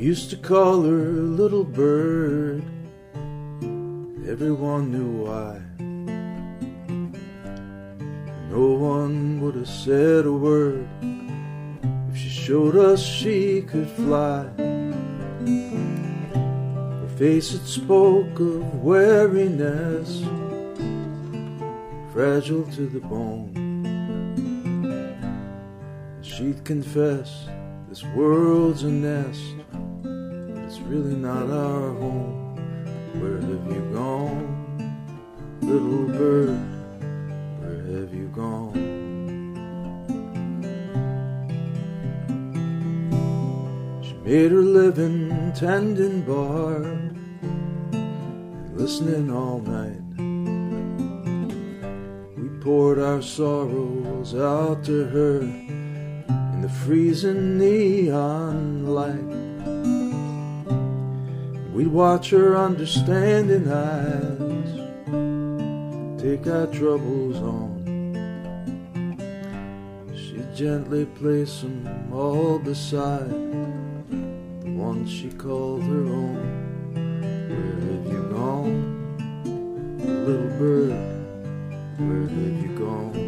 used to call her Little Bird. Everyone knew why. No one would have said a word if she showed us she could fly. Her face it spoke of wariness, fragile to the bone. She'd confess this world's a nest, but it's really not our home. Where have you gone, little bird? Where have you gone? She made her living tending bar and listening all night. We poured our sorrows out to her in the freezing neon light. We'd watch her understanding eyes take our troubles on. She'd gently place them all beside the ones she called her own. Where have you gone, little bird? Where have you gone?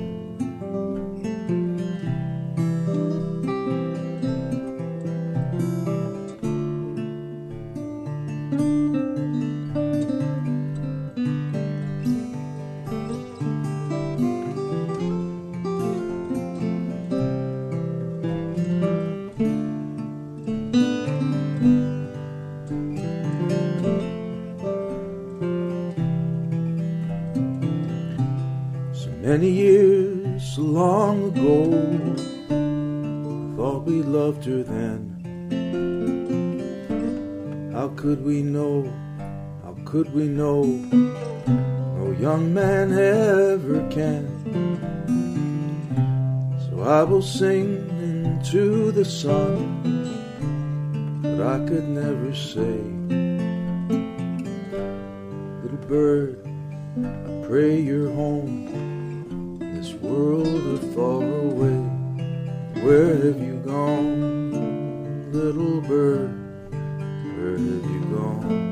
Many years, so long ago, I thought we loved her then. How could we know, how could we know, no young man ever can. So I will sing into the sun, but I could never say, little bird, I pray you're home. This world is far away. Where have you gone, little bird? Where have you gone?